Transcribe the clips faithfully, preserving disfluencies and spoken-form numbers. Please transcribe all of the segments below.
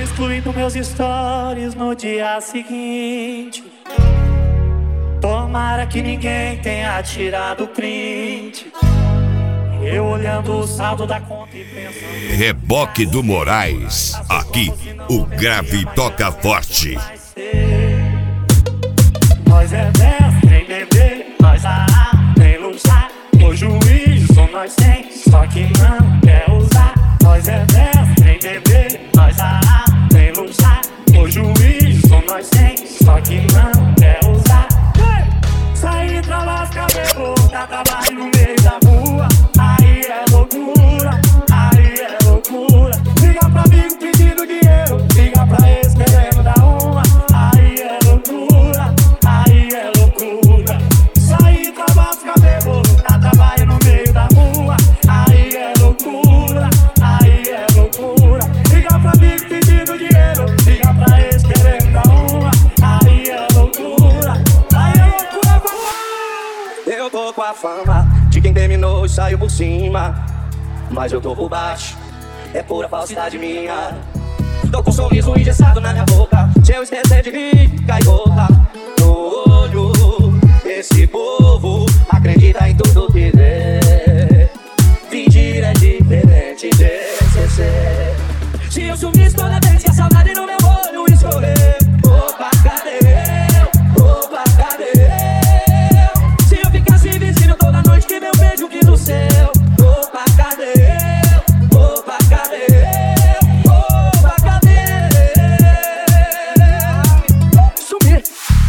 excluindo meus stories no dia seguinte. Tomara que ninguém tenha tirado print. Eu olhando o saldo da conta e pensando... Reboque do Moraes. Aqui, o grave toca forte. Nós é mestre em beber, nós a nem luxar. O juízo nós tem, só que não quer usar. Nós é mestre em beber, nós a nem luxar. O juízo nós tem, só que não quer usar. Sair pra lascar, bebo, dá trabalho no meio da rua. Aí é loucura, aí é loucura. Liga pra amigo pedindo dinheiro, liga pra ex querendo dar uma. Aí é loucura, aí é loucura. Sair pra lascar, bebo, dá trabalho no meio da rua. Aí é loucura, aí é loucura. Liga pra amigo pedindo dinheiro, liga pra ex querendo dar uma. Aí é loucura, aí é loucura. Eu tô com a fama de quem terminou e saiu por cima, mas eu tô por baixo, é pura falsidade minha. Tô com um sorriso engessado na minha boca, se eu esquecer de rir, cai gota no olho. Esse povo acredita em tudo que vê. Fingir é diferente de esquecer. Se eu sumisse toda vez que a saudade no meu olho escorrer, opa, cadê eu? Opa, cadê eu? Se eu ficasse invisível toda noite que meu beijo que do céu. Opa, cadê eu? Opa, cadê eu? Opa, cadê eu? Sumir.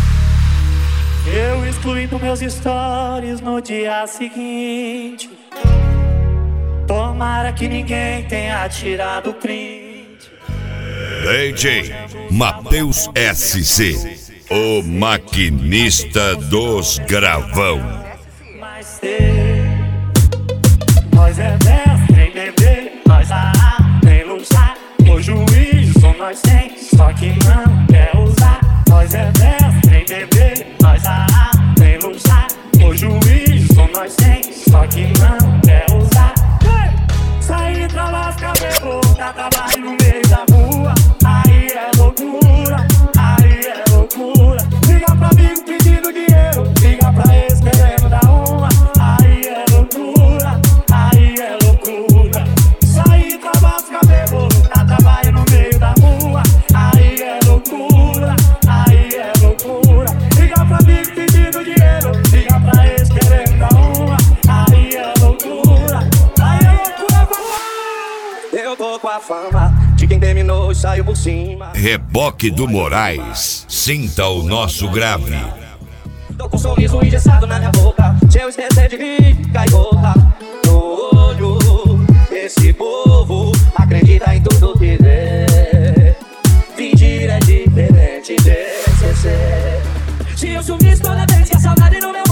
Eu excluindo meus stories no dia seguinte. Tomara que ninguém tenha tirado print. D J Matheus S C, o maquinista dos gravão. Mas ser, nós é mestre em beber, nós a nem luxar. O juízo nós tem, só que não quer usar. Nós é mestre em beber, nós a nem luxar. O juízo nós tem, só que não quer usar. Sair pra lascar, bebo, dá trabalho no meio da rua. Aí é loucura, aí é loucura. Liga pra amigo pedindo dinheiro, liga pra ex querendo dar uma. Aí é loucura, aí é loucura. Sair pra lascar, bebo, dá trabalho no meio da rua. Aí é loucura, aí é loucura. Liga pra amigo pedindo dinheiro, liga pra ex querendo dar uma. Aí é loucura, aí é loucura. Eu tô com a fama de quem terminou e saiu por cima. Reboque do Moraes. Sinta o nosso grave. Tô com um sorriso engessado na minha boca, se eu esquecer de rir, cai gota no olho. Esse povo acredita em tudo que vê. Fingir é diferente de esquecer. Se eu sumisse toda vez que a saudade no meu